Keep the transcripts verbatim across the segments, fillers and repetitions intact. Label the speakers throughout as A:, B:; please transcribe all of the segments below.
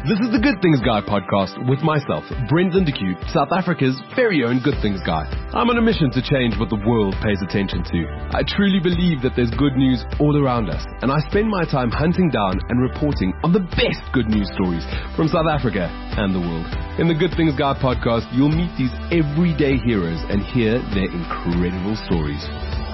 A: This is the Good Things Guy podcast with myself, Brendan de Cue, South Africa's very own Good Things Guy. I'm on a mission to change what the world pays attention to. I truly believe that there's good news all around us, and I spend my time hunting down and reporting on the best good news stories from South Africa and the world. In the Good Things Guy podcast, you'll meet these everyday heroes and hear their incredible stories.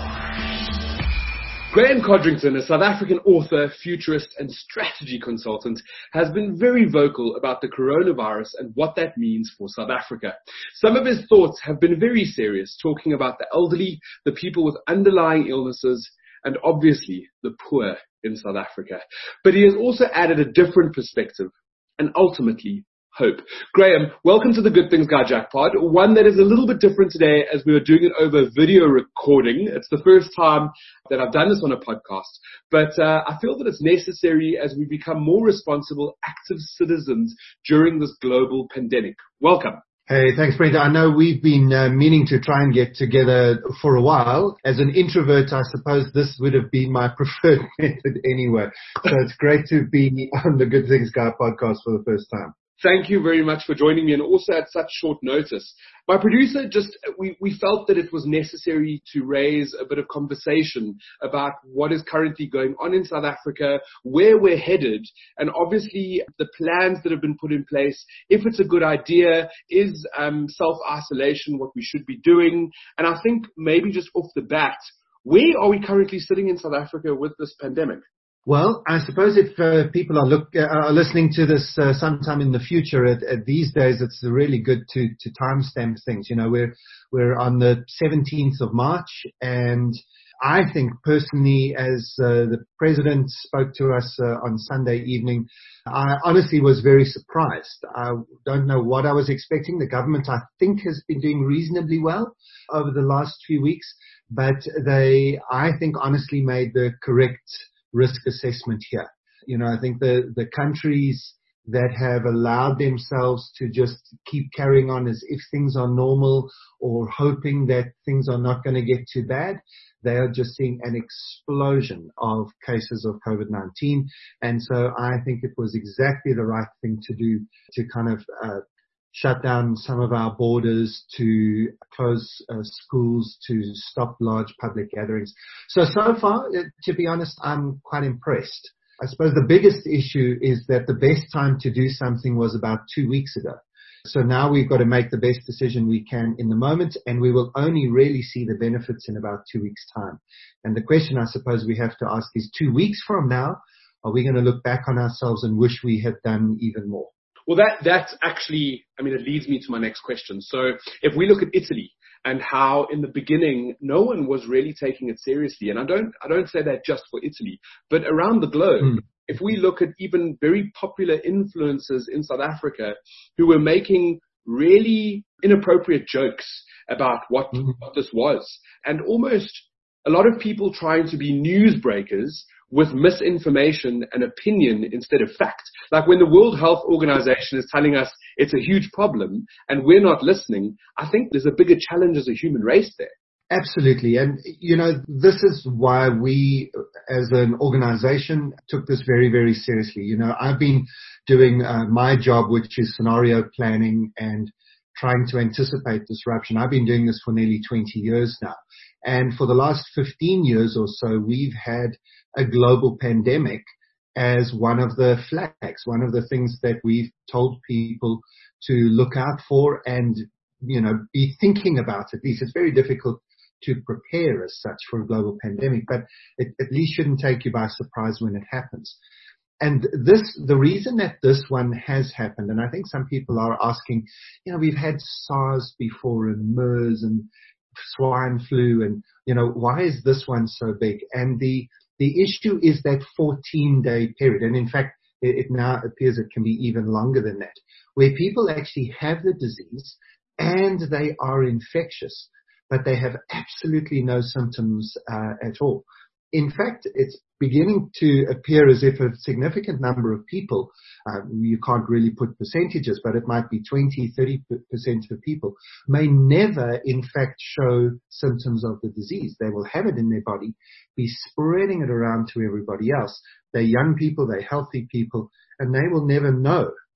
A: Graham Codrington, a South African author, futurist and strategy consultant, has been very vocal about the coronavirus and what that means for South Africa. Some of his thoughts have been very serious, talking about the elderly, the people with underlying illnesses, and obviously the poor in South Africa. But he has also added a different perspective and ultimately hope. Graham, welcome to the Good Things Guy Jackpot, one that is a little bit different today as we are doing it over video recording. It's the first time that I've done this on a podcast, but uh, I feel that it's necessary as we become more responsible, active citizens during this global pandemic. Welcome.
B: Hey, thanks, Brenda. I know we've been uh, meaning to try and get together for a while. As an introvert, I suppose this would have been my preferred method anyway. So it's great to be on the Good Things Guy podcast for the first time.
A: Thank you very much for joining me, and also at such short notice. My producer just, we, we felt that it was necessary to raise a bit of conversation about what is currently going on in South Africa, where we're headed, and obviously the plans that have been put in place. If it's a good idea, is um, self-isolation what we should be doing? And I think maybe just off the bat, where are we currently sitting in South Africa with this pandemic?
B: Well, I suppose if uh, people are look uh, are listening to this uh, sometime in the future, at, at these days, it's really good to to timestamp things. You know, we're we're on the seventeenth of March, and I think personally, as uh, the president spoke to us uh, on Sunday evening, I honestly was very surprised. I don't know what I was expecting. The government, I think, has been doing reasonably well over the last few weeks, but they, I think, honestly made the correct risk assessment here. You know, I think the, the countries that have allowed themselves to just keep carrying on as if things are normal or hoping that things are not going to get too bad, they are just seeing an explosion of cases of COVID nineteen. And so I think it was exactly the right thing to do to kind of uh, shut down some of our borders, to close uh, schools, to stop large public gatherings. So, so far, to be honest, I'm quite impressed. I suppose the biggest issue is that the best time to do something was about two weeks ago. So now we've got to make the best decision we can in the moment, and we will only really see the benefits in about two weeks' time. And the question I suppose we have to ask is, two weeks from now, are we going to look back on ourselves and wish we had done even more?
A: Well, that that's actually, I mean, it leads me to my next question. So if we look at Italy and how in the beginning no one was really taking it seriously, and I don't I don't say that just for Italy, but around the globe, mm. if we look at even very popular influencers in South Africa who were making really inappropriate jokes about what, mm. what this was, and almost a lot of people trying to be newsbreakers with misinformation and opinion instead of fact. Like when the World Health Organization is telling us it's a huge problem and we're not listening, I think there's a bigger challenge as a human race there.
B: Absolutely. And, you know, this is why we as an organization took this very, very seriously. You know, I've been doing uh, my job, which is scenario planning and trying to anticipate disruption. I've been doing this for nearly twenty years now. And for the last fifteen years or so, we've had a global pandemic as one of the flags, one of the things that we've told people to look out for and, you know, be thinking about at least. It's very difficult to prepare as such for a global pandemic, but it at least shouldn't take you by surprise when it happens. And this, the reason that this one has happened, and I think some people are asking, you know, we've had SARS before and MERS and swine flu, and, you know, why is this one so big? And the, the issue is that fourteen day period. And in fact, it, it now appears it can be even longer than that, where people actually have the disease and they are infectious, but they have absolutely no symptoms uh, at all. In fact, it's beginning to appear as if a significant number of people, uh, you can't really put percentages, but it might be twenty, thirty percent of people, may never in fact show symptoms of the disease. They will have it in their body, be spreading it around to everybody else. They're young people, they're healthy people, and they will never know.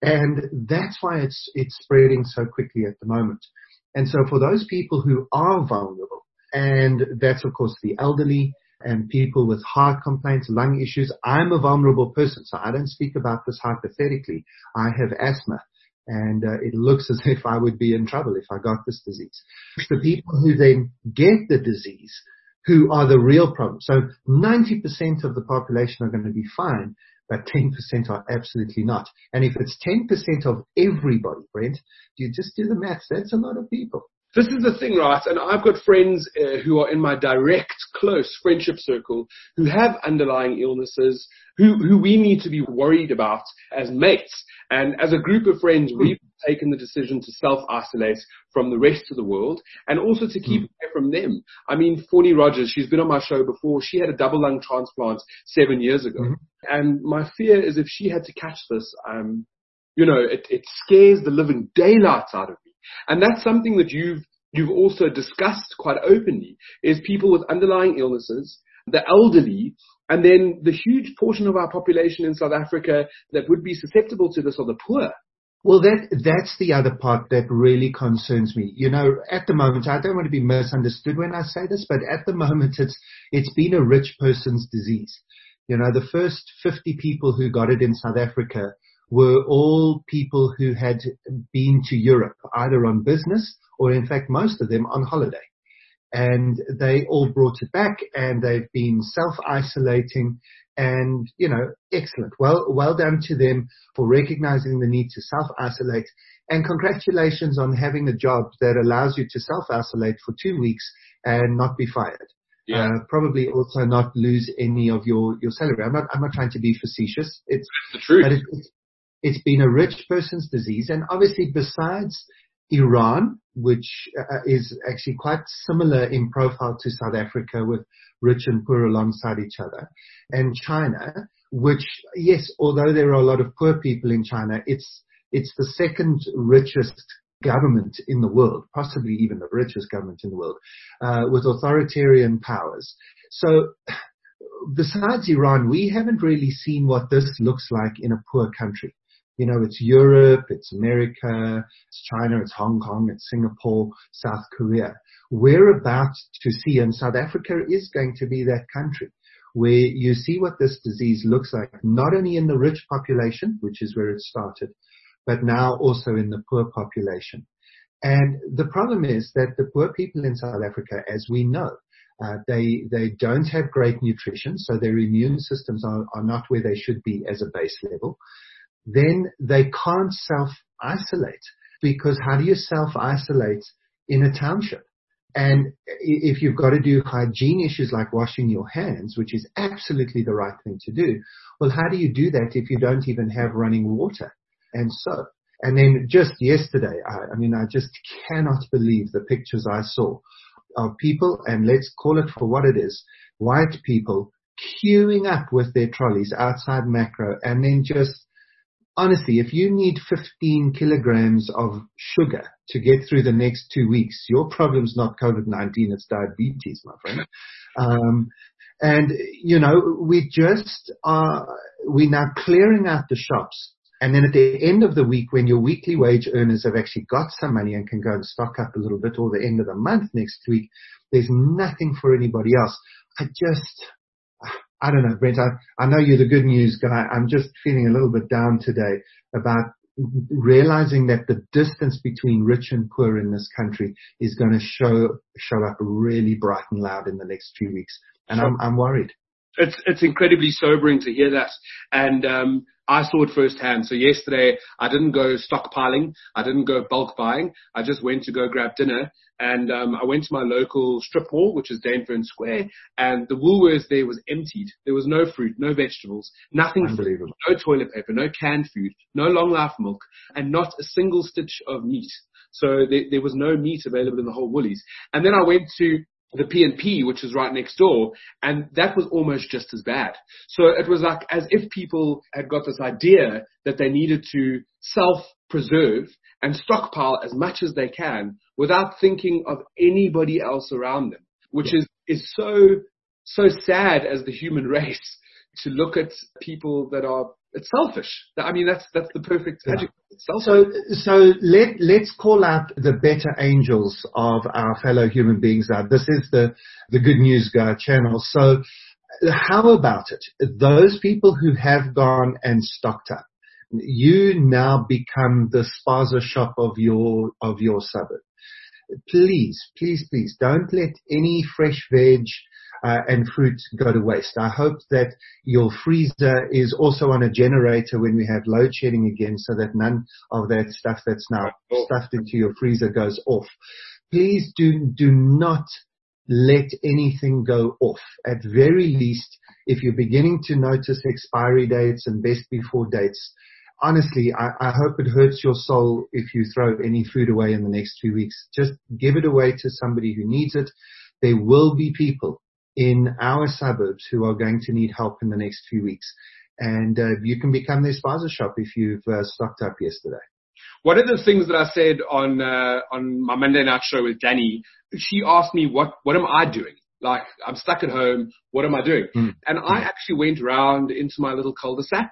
B: And that's why it's, it's spreading so quickly at the moment. And so for those people who are vulnerable, and that's of course the elderly and people with heart complaints, lung issues. I'm a vulnerable person, so I don't speak about this hypothetically. I have asthma, and uh, it looks as if I would be in trouble if I got this disease. It's the people who then get the disease who are the real problem. So ninety percent of the population are going to be fine, but ten percent are absolutely not. And if it's ten percent of everybody, Brent, you just do the maths. That's a lot of people.
A: This is the thing, right? And I've got friends uh, who are in my direct, close friendship circle who have underlying illnesses, who, who we need to be worried about as mates. And as a group of friends, we've taken the decision to self-isolate from the rest of the world and also to keep away from them. I mean, Fawny Rogers, she's been on my show before. She had a double lung transplant seven years ago. Mm-hmm. And my fear is if she had to catch this, um, you know, it, it scares the living daylights out of me. And that's something that you've you've also discussed quite openly, is people with underlying illnesses, the elderly, and then the huge portion of our population in South Africa that would be susceptible to this are the poor.
B: Well, that that's the other part that really concerns me. You know, at the moment, I don't want to be misunderstood when I say this, but at the moment, it's it's been a rich person's disease. You know, the first fifty people who got it in South Africa were all people who had been to Europe, either on business or, in fact, most of them on holiday. And they all brought it back, and they've been self-isolating, and, you know, excellent. Well, well done to them for recognizing the need to self-isolate, and congratulations on having a job that allows you to self-isolate for two weeks and not be fired. Yeah. Uh, probably also not lose any of your, your salary. I'm not, I'm not trying to be facetious. It's
A: the truth.
B: But it, it's, It's been a rich person's disease. And obviously besides Iran, which uh, is actually quite similar in profile to South Africa with rich and poor alongside each other, and China, which, yes, although there are a lot of poor people in China, it's, it's the second richest government in the world, possibly even the richest government in the world, uh, with authoritarian powers. So besides Iran, we haven't really seen what this looks like in a poor country. You know, it's Europe, it's America, it's China, it's Hong Kong, it's Singapore, South Korea. We're about to see, and South Africa is going to be that country where you see what this disease looks like, not only in the rich population, which is where it started, but now also in the poor population. And the problem is that the poor people in South Africa, as we know, uh, they, they don't have great nutrition, so their immune systems are, are not where they should be as a base level. Then they can't self-isolate, because how do you self-isolate in a township? And if you've got to do hygiene issues like washing your hands, which is absolutely the right thing to do, well, how do you do that if you don't even have running water and soap? And then just yesterday, I, I mean, I just cannot believe the pictures I saw of people, and let's call it for what it is, white people queuing up with their trolleys outside Makro, and then just honestly, if you need fifteen kilograms of sugar to get through the next two weeks, your problem's not COVID nineteen, it's diabetes, my friend. Um, and, you know, we just are, we're now clearing out the shops. And then at the end of the week, when your weekly wage earners have actually got some money and can go and stock up a little bit, or the end of the month next week, there's nothing for anybody else. I just, I don't know, Brent, I, I know you're the good news guy. I'm just feeling a little bit down today about realizing that the distance between rich and poor in this country is going to show show up really bright and loud in the next few weeks. And sure. I'm, I'm worried.
A: It's, it's incredibly sobering to hear that. And, um, I saw it firsthand. So yesterday I didn't go stockpiling. I didn't go bulk buying. I just went to go grab dinner. And um, I went to my local strip mall, which is Danefern Square, and the Woolworths there was emptied. There was no fruit, no vegetables, nothing,
B: Unbelievable.
A: No toilet paper, no canned food, no long life milk, and not a single stitch of meat. So there, there was no meat available in the whole Woolies. And then I went to the P and P, which is right next door, and that was almost just as bad. So it was like as if people had got this idea that they needed to self-preserve and stockpile as much as they can without thinking of anybody else around them, which yeah. is, is so, so sad as the human race to look at people that are it's selfish. I mean, that's that's the perfect
B: Yeah.
A: adjective. It's selfish.
B: So, so let, let's call out the better angels of our fellow human beings out. This is the, the Good News Guy channel. So how about it? Those people who have gone and stocked up, you now become the spaza shop of your, of your suburb. Please, please, please don't let any fresh veg Uh, and fruit go to waste. I hope that your freezer is also on a generator when we have load shedding again, so that none of that stuff that's now stuffed into your freezer goes off. Please do, do not let anything go off. At very least, if you're beginning to notice expiry dates and best before dates, honestly, I, I hope it hurts your soul if you throw any food away in the next few weeks. Just give it away to somebody who needs it. There will be people in our suburbs who are going to need help in the next few weeks. And uh, you can become their spaza shop if you've uh, stocked up yesterday.
A: One of the things that I said on uh, on my Monday night show with Danny, she asked me, what, what am I doing? Like, I'm stuck at home. What am I doing? Mm. And I actually went around into my little cul-de-sac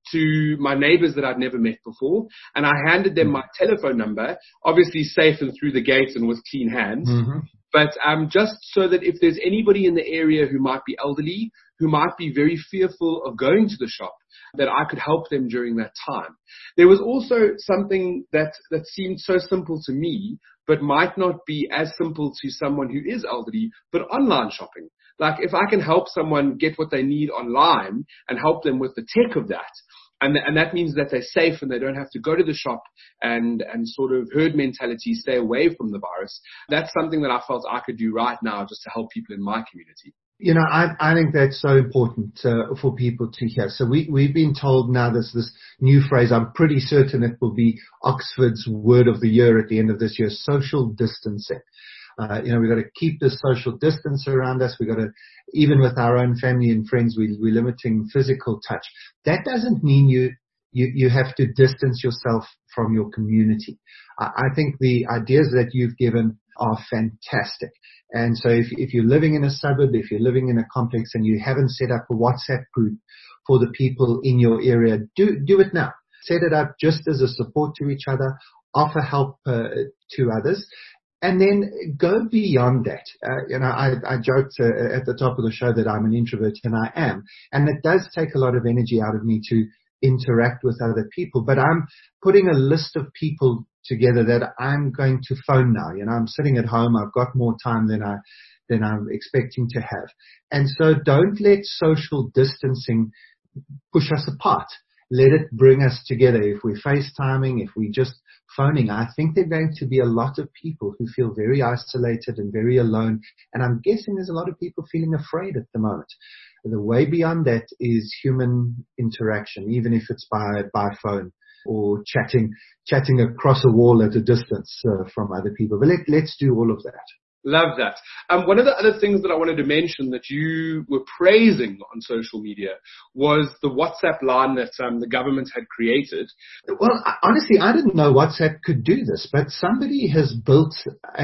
A: to my neighbors that I'd never met before. And I handed them my telephone number, obviously safe and through the gate and with clean hands. Mm-hmm. But um, just so that if there's anybody in the area who might be elderly, who might be very fearful of going to the shop, that I could help them during that time. There was also something that, that seemed so simple to me, but might not be as simple to someone who is elderly, but online shopping. Like, if I can help someone get what they need online and help them with the tech of that, And, th- and that means that they're safe and they don't have to go to the shop and, and sort of herd mentality, stay away from the virus. That's something that I felt I could do right now just to help people in my community.
B: You know, I, I think that's so important uh, for people to hear. So we, we've been told now there's this new phrase. I'm pretty certain it will be Oxford's word of the year at the end of this year, social distancing. Uh, you know, we've got to keep the social distance around us. We've got to, even with our own family and friends, we, we're limiting physical touch. That doesn't mean you, you, you have to distance yourself from your community. I, I think the ideas that you've given are fantastic. And so if, if you're living in a suburb, if you're living in a complex and you haven't set up a WhatsApp group for the people in your area, do, do it now. Set it up just as a support to each other, offer help uh, to others. And then go beyond that. Uh, you know, I, I joked uh, at the top of the show that I'm an introvert, and I am. And it does take a lot of energy out of me to interact with other people. But I'm putting a list of people together that I'm going to phone now. You know, I'm sitting at home. I've got more time than I than I'm expecting to have. And so don't let social distancing push us apart. Let it bring us together. If we're FaceTiming, if we're just phoning, I think there are going to be a lot of people who feel very isolated and very alone. And I'm guessing there's a lot of people feeling afraid at the moment. The way beyond that is human interaction, even if it's by, by phone or chatting, chatting across a wall at a distance uh, from other people. But let, let's do all of that.
A: Love that. Um, one of the other things that I wanted to mention that you were praising on social media was the WhatsApp line that um, the government had created.
B: Well, honestly, I didn't know WhatsApp could do this, but somebody has built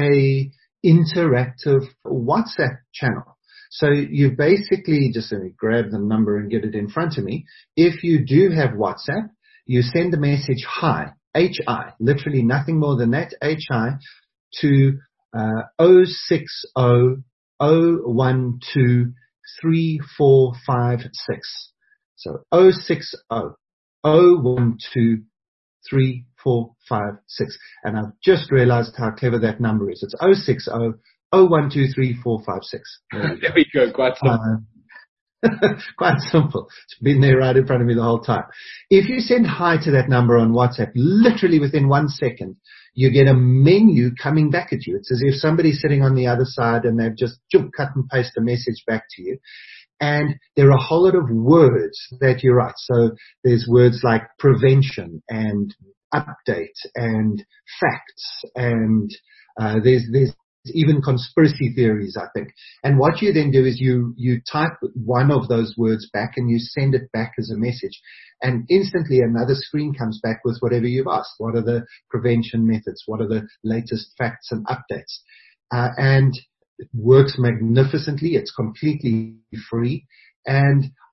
B: a interactive WhatsApp channel. So you basically just let me grab the number and get it in front of me. If you do have WhatsApp, you send a message hi, H I, literally nothing more than that, H I, to Uh, oh six oh oh one two three four five six. So oh six oh oh one two three four five six. And I've just realized how clever that number is. It's oh six oh oh one two three four five six.
A: There we, there we go. Quite simple.
B: Uh, Quite simple. It's been there right in front of me the whole time. If you send hi to that number on WhatsApp, literally within one second, you get a menu coming back at you. It's as if somebody's sitting on the other side and they've just jump, cut and paste a message back to you. And there are a whole lot of words that you write. So there's words like prevention and update and facts and uh, there's there's even conspiracy theories, I think. And what you then do is you, you type one of those words back and you send it back as a message. And instantly another screen comes back with whatever you've asked. What are the prevention methods? What are the latest facts and updates? Uh, and it works magnificently. It's completely free. And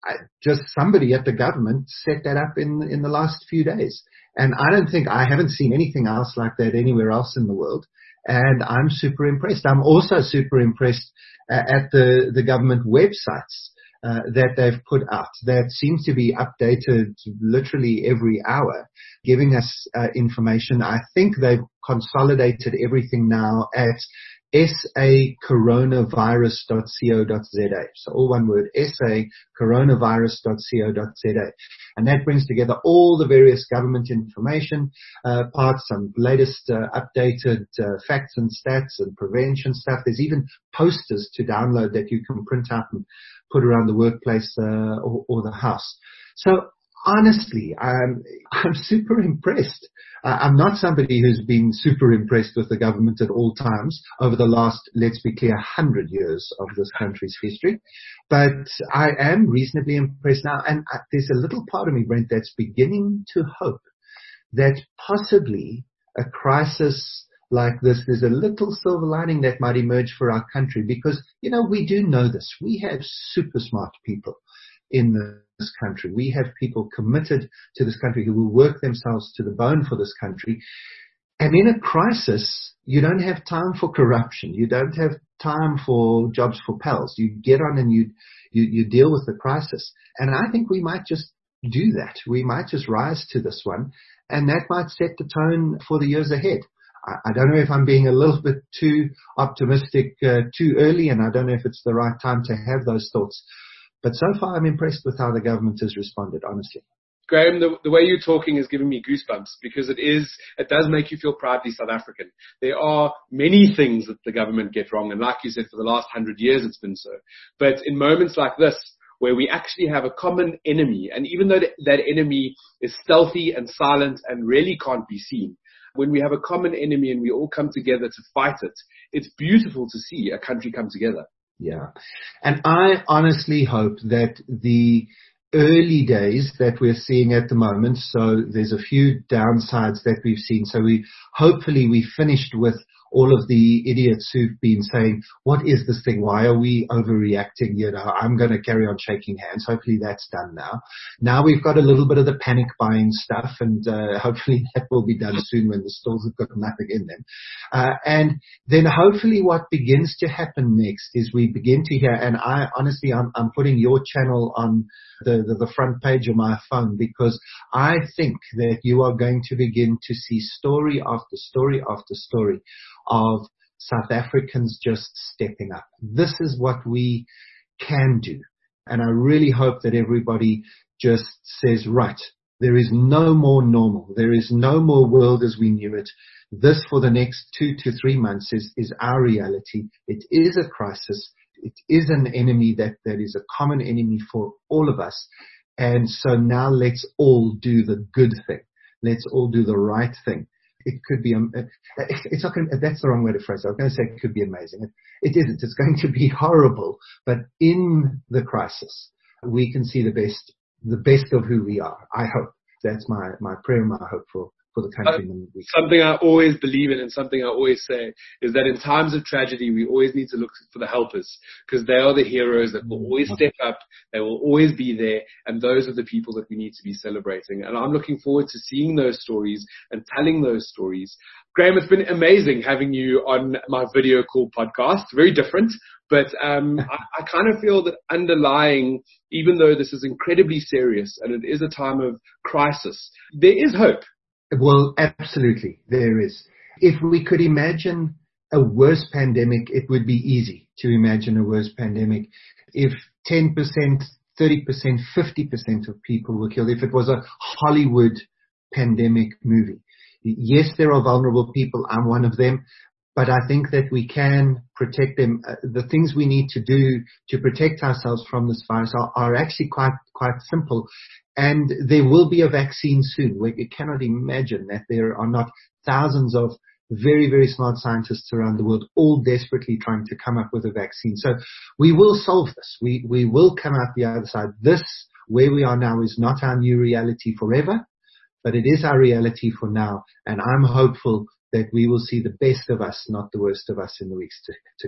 B: I, just somebody at the government set that up in in the last few days. And I don't think, I haven't seen anything else like that anywhere else in the world. And I'm super impressed. I'm also super impressed uh, at the, the government websites uh, that they've put out that seem to be updated literally every hour, giving us uh, information. I think they've consolidated everything now at S A coronavirus dot co dot z a. So all one word, S A coronavirus dot co dot z a. And that brings together all the various government information uh, parts, some latest uh, updated uh, facts and stats and prevention stuff. There's even posters to download that you can print out and put around the workplace uh, or, or the house. So honestly, I'm, I'm super impressed. Uh, I'm not somebody who's been super impressed with the government at all times over the last, let's be clear, hundred years of this country's history. But I am reasonably impressed now. And uh, there's a little part of me, Brent, that's beginning to hope that possibly a crisis like this, there's a little silver lining that might emerge for our country. Because, you know, we do know this. We have super smart people in this country. We have people committed to this country who will work themselves to the bone for this country. And in a crisis, you don't have time for corruption. You don't have time for jobs for pals. You get on and you, you, you deal with the crisis. And I think we might just do that. We might just rise to this one, and that might set the tone for the years ahead. I, I don't know if I'm being a little bit too optimistic uh, too early, and I don't know if it's the right time to have those thoughts. But so far, I'm impressed with how the government has responded, honestly.
A: Graham, the, the way you're talking is giving me goosebumps, because it is, it does make you feel proudly South African. There are many things that the government get wrong, and like you said, for the last hundred years it's been so. But in moments like this, where we actually have a common enemy, and even though that enemy is stealthy and silent and really can't be seen, when we have a common enemy and we all come together to fight it, it's beautiful to see a country come together.
B: Yeah. And I honestly hope that the early days that we're seeing at the moment, so there's a few downsides that we've seen. So we, hopefully we finished with all of the idiots who've been saying, what is this thing? Why are we overreacting? You know, I'm going to carry on shaking hands. Hopefully that's done now. Now we've got a little bit of the panic buying stuff, and uh, hopefully that will be done soon when the stores have got nothing in them. Uh, and then hopefully what begins to happen next is we begin to hear, and I honestly, I'm, I'm putting your channel on the, the, the front page of my phone, because I think that you are going to begin to see story after story after story of South Africans just stepping up. This is what we can do. And I really hope that everybody just says, right, there is no more normal. There is no more world as we knew it. This for the next two to three months is, is our reality. It is a crisis. It is an enemy that, that is a common enemy for all of us. And so now let's all do the good thing. Let's all do the right thing. It could be, um, it's not going to, that's the wrong way to phrase it. I was going to say it could be amazing. It, it isn't. It's going to be horrible. But in the crisis, we can see the best, the best of who we are. I hope. That's my, my prayer and my hope for, for the country.
A: Uh, something I always believe in, and something I always say, is that in times of tragedy, we always need to look for the helpers, because they are the heroes that will always step up. They will always be there. And those are the people that we need to be celebrating. And I'm looking forward to seeing those stories and telling those stories. Graham, it's been amazing having you on my video call podcast. Very different, but um, I, I kind of feel that underlying, even though this is incredibly serious and it is a time of crisis, there is hope.
B: Well, absolutely, there is. If we could imagine a worse pandemic, it would be easy to imagine a worse pandemic. If ten percent, thirty percent, fifty percent of people were killed, if it was a Hollywood pandemic movie. Yes, there are vulnerable people. I'm one of them. But I think that we can protect them. Uh, the things we need to do to protect ourselves from this virus are, are actually quite, quite simple. And there will be a vaccine soon. We cannot imagine that there are not thousands of very, very smart scientists around the world, all desperately trying to come up with a vaccine. So we will solve this. We, we will come out the other side. This, where we are now, is not our new reality forever, but it is our reality for now. And I'm hopeful that we will see the best of us, not the worst of us, in the weeks to, to come.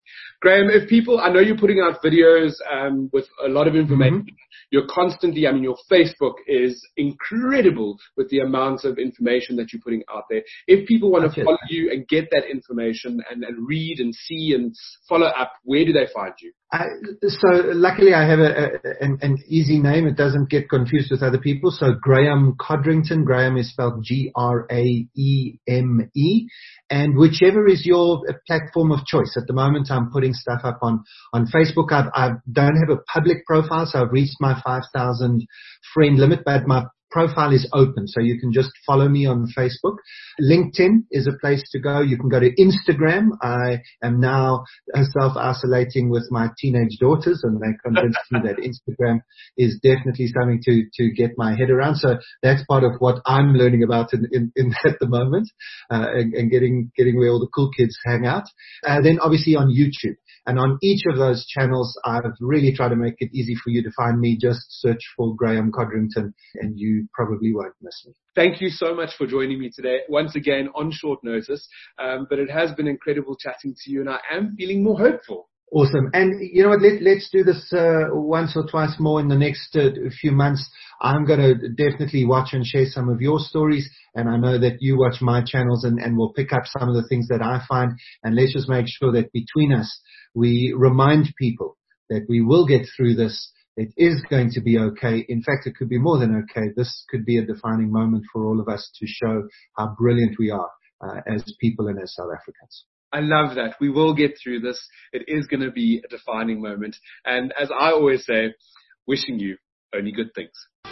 A: Graham, if people, I know you're putting out videos um, with a lot of information. Mm-hmm. You're constantly, I mean, your Facebook is incredible with the amounts of information that you're putting out there. If people want to follow you and get that information and, and read and see and follow up, where do they find you?
B: I, so luckily I have a, a, an, an easy name. It doesn't get confused with other people. So Graham Codrington. Graham is spelled G R A E M E. And whichever is your platform of choice. At the moment, I'm putting stuff up on, on Facebook. I've, I don't have a public profile, so I've reached my five thousand friend limit, but my profile is open, so you can just follow me on Facebook. LinkedIn is a place to go. You can go to Instagram. I am now self-isolating with my teenage daughters, and they convinced me that Instagram is definitely something to, to get my head around. So that's part of what I'm learning about in, in, in at the moment, uh, and, and getting, getting where all the cool kids hang out. Uh, then obviously on YouTube. And on each of those channels, I've really tried to make it easy for you to find me. Just search for Graham Codrington and you probably won't miss me.
A: Thank you so much for joining me today. Once again, on short notice, um, but it has been incredible chatting to you, and I am feeling more hopeful.
B: Awesome. And you know what, let, let's do this uh, once or twice more in the next uh, few months. I'm going to definitely watch and share some of your stories, and I know that you watch my channels, and, and we'll pick up some of the things that I find, and let's just make sure that between us, we remind people that we will get through this. It is going to be okay. In fact, it could be more than okay. This could be a defining moment for all of us to show how brilliant we are uh, as people and as South Africans.
A: I love that. We will get through this. It is going to be a defining moment. And as I always say, wishing you only good things.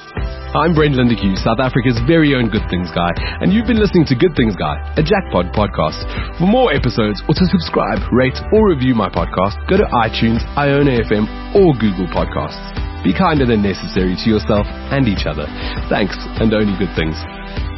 C: I'm Brent Lindeque, South Africa's very own Good Things Guy, and you've been listening to Good Things Guy, a Jackpot podcast. For more episodes or to subscribe, rate, or review my podcast, go to iTunes, Iona F M, or Google Podcasts. Be kinder than necessary to yourself and each other. Thanks, and only good things.